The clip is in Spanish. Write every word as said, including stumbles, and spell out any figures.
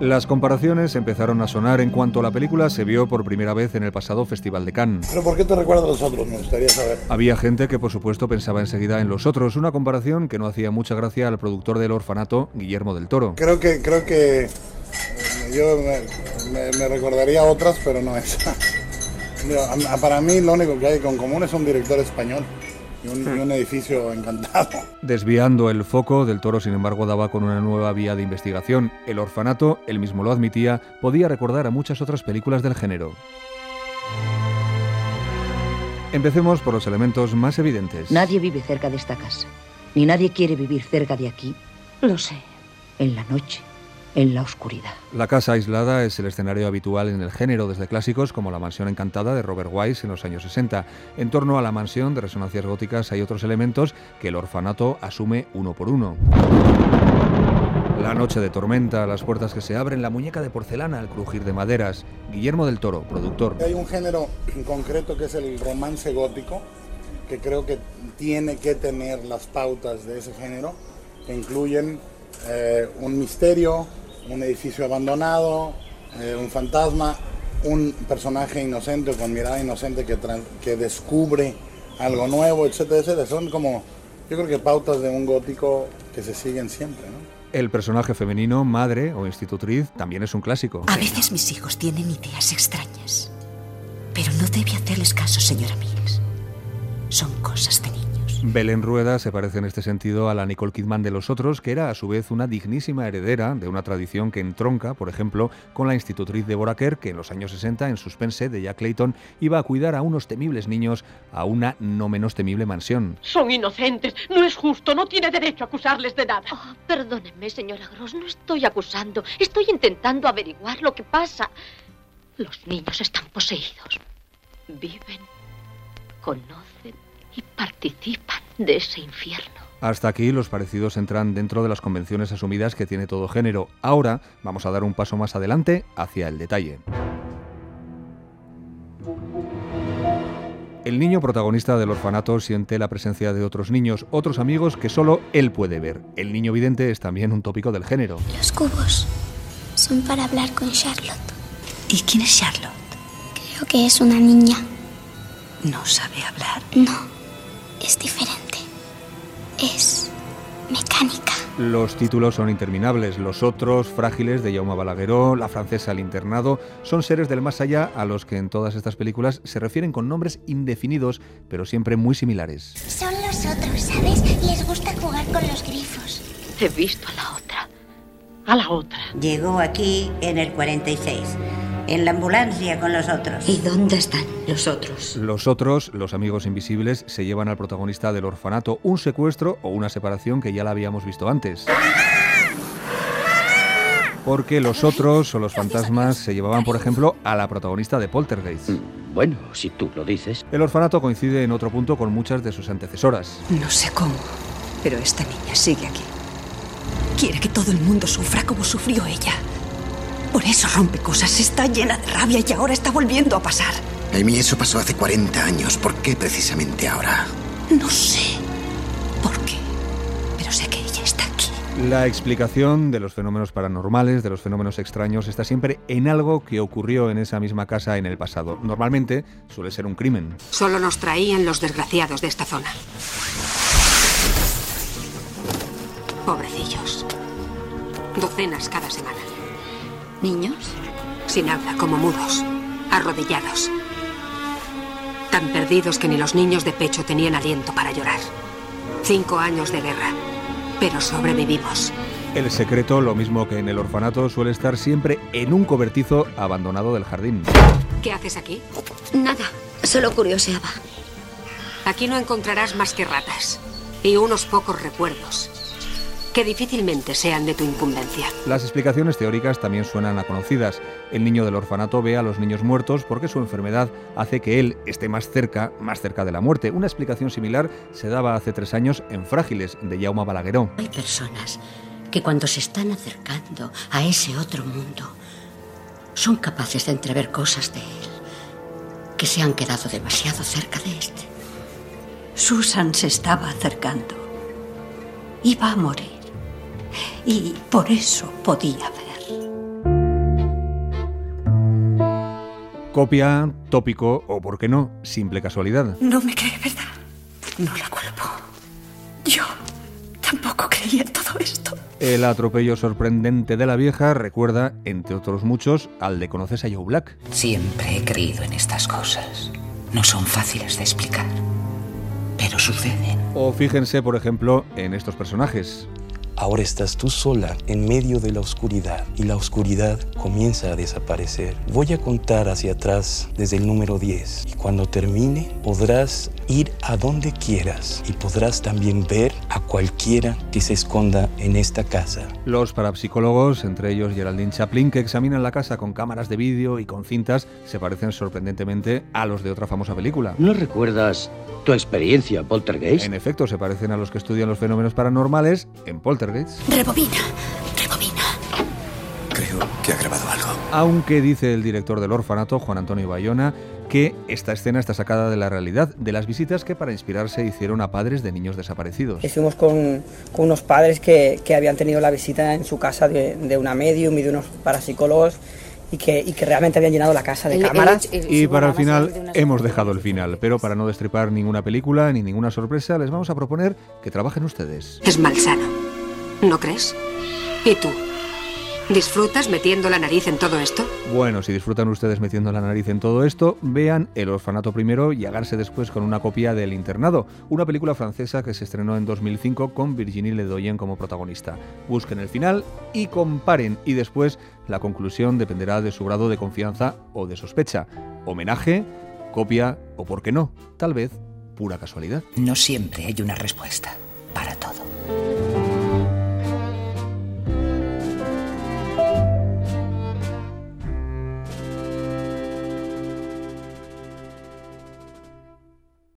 Las comparaciones empezaron a sonar en cuanto la película se vio por primera vez en el pasado Festival de Cannes. ¿Pero por qué te recuerda a los otros? Me gustaría saber. Había gente que, por supuesto, pensaba enseguida en Los Otros, una comparación que no hacía mucha gracia al productor del Orfanato, Guillermo del Toro. Creo que, creo que yo me, me, me recordaría a otras, pero no esa. Para mí lo único que hay con común es un director español. Y un, y un edificio encantado. Desviando el foco, Del Toro, sin embargo, daba con una nueva vía de investigación. El Orfanato, él mismo lo admitía, podía recordar a muchas otras películas del género. Empecemos por los elementos más evidentes. Nadie vive cerca de esta casa, ni nadie quiere vivir cerca de aquí. Lo sé. En la noche, en la oscuridad. La casa aislada es el escenario habitual en el género, desde clásicos como La mansión encantada de Robert Wise en los años sesenta. En torno a la mansión de resonancias góticas hay otros elementos que el Orfanato asume uno por uno. La noche de tormenta, las puertas que se abren, la muñeca de porcelana, el crujir de maderas. Guillermo del Toro, productor. Hay un género en concreto que es el romance gótico, que creo que tiene que tener las pautas de ese género, que incluyen eh, un misterio, un edificio abandonado, eh, un fantasma, un personaje inocente con mirada inocente que, que descubre algo nuevo, etcétera, etcétera. Son como, yo creo que pautas de un gótico que se siguen siempre, ¿no? El personaje femenino, madre o institutriz, también es un clásico. A veces mis hijos tienen ideas extrañas, pero no debe hacerles caso, señora Mills. Son cosas de niños. Belén Rueda se parece en este sentido a la Nicole Kidman de Los Otros, que era a su vez una dignísima heredera de una tradición que entronca, por ejemplo, con la institutriz Deborah Kerr, que en los años sesenta, en Suspense, de Jack Clayton, iba a cuidar a unos temibles niños a una no menos temible mansión. Son inocentes, no es justo, no tiene derecho a acusarles de nada. Oh, perdónenme, señora Gross, no estoy acusando, estoy intentando averiguar lo que pasa. Los niños están poseídos, viven, conocen y participan de ese infierno. Hasta aquí los parecidos entran dentro de las convenciones asumidas que tiene todo género. Ahora vamos a dar un paso más adelante hacia el detalle. El niño protagonista del orfanato siente la presencia de otros niños, otros amigos que solo él puede ver. El niño vidente es también un tópico del género. Los cubos son para hablar con Charlotte. ¿Y quién es Charlotte? Creo que es una niña. ¿No sabe hablar? No. Es diferente. Es mecánica. Los títulos son interminables. Los Otros, Frágiles, de Jaume Balagueró, La francesa, El internado, son seres del más allá a los que en todas estas películas se refieren con nombres indefinidos, pero siempre muy similares. Son los otros, ¿sabes? Les gusta jugar con los grifos. He visto a la otra. A la otra. Llegó aquí en el cuarenta y seis. En la ambulancia con los otros. ¿Y dónde están los otros? Los Otros, los amigos invisibles, se llevan al protagonista del orfanato, un secuestro o una separación que ya la habíamos visto antes. Porque los Otros o los fantasmas se llevaban, por ejemplo, a la protagonista de Poltergeist. Bueno, si tú lo dices. El orfanato coincide en otro punto con muchas de sus antecesoras. No sé cómo, pero esta niña sigue aquí. Quiere que todo el mundo sufra como sufrió ella. Por eso rompe cosas, está llena de rabia y ahora está volviendo a pasar. Amy, eso pasó hace cuarenta años. ¿Por qué precisamente ahora? No sé por qué, pero sé que ella está aquí. La explicación de los fenómenos paranormales, de los fenómenos extraños, está siempre en algo que ocurrió en esa misma casa en el pasado. Normalmente suele ser un crimen. Solo nos traían los desgraciados de esta zona. Pobrecillos. Docenas cada semana. ¿Niños? Sin habla, como mudos, arrodillados. Tan perdidos que ni los niños de pecho tenían aliento para llorar. Cinco años de guerra, pero sobrevivimos. El secreto, lo mismo que en el orfanato, suele estar siempre en un cobertizo abandonado del jardín. ¿Qué haces aquí? Nada, solo curioseaba. Aquí no encontrarás más que ratas y unos pocos recuerdos que difícilmente sean de tu incumbencia. Las explicaciones teóricas también suenan a conocidas. El niño del orfanato ve a los niños muertos porque su enfermedad hace que él esté más cerca, más cerca de la muerte. Una explicación similar se daba hace tres años en Frágiles, de Jaume Balagueró. Hay personas que cuando se están acercando a ese otro mundo son capaces de entrever cosas de él que se han quedado demasiado cerca de este. Susan se estaba acercando. Iba a morir. Y por eso podía ver. Copia, tópico o, por qué no, simple casualidad. No me cree, ¿verdad? No la culpo. Yo tampoco creía en todo esto. El atropello sorprendente de la vieja recuerda, entre otros muchos, al de ¿Conoces a Joe Black? Siempre he creído en estas cosas. No son fáciles de explicar, pero suceden. O fíjense, por ejemplo, en estos personajes. Ahora estás tú sola en medio de la oscuridad y la oscuridad comienza a desaparecer. Voy a contar hacia atrás desde el número diez y cuando termine podrás ir a donde quieras y podrás también ver a cualquiera que se esconda en esta casa. Los parapsicólogos, entre ellos Geraldine Chaplin, que examinan la casa con cámaras de vídeo y con cintas, se parecen sorprendentemente a los de otra famosa película. ¿No recuerdas tu experiencia, Poltergeist? En efecto, se parecen a los que estudian los fenómenos paranormales en Poltergeist. Rebobina, rebobina. Creo que ha grabado algo. Aunque dice el director del orfanato, Juan Antonio Bayona, que esta escena está sacada de la realidad, de las visitas que para inspirarse hicieron a padres de niños desaparecidos. Estuvimos con, con unos padres que, que habían tenido la visita en su casa de, de una medium y de unos parapsicólogos y que, y que realmente habían llenado la casa de el, cámaras. El, el, y para el final de hemos dejado el final, pero para no destripar ninguna película ni ninguna sorpresa, les vamos a proponer que trabajen ustedes. Es malsano, ¿no crees? ¿Y tú? ¿Disfrutas metiendo la nariz en todo esto? Bueno, si disfrutan ustedes metiendo la nariz en todo esto, vean El orfanato primero y háganse después con una copia del Internado, una película francesa que se estrenó en dos mil cinco con Virginie Ledoyen como protagonista. Busquen el final y comparen, y después la conclusión dependerá de su grado de confianza o de sospecha. Homenaje, copia o, por qué no, tal vez, pura casualidad. No siempre hay una respuesta.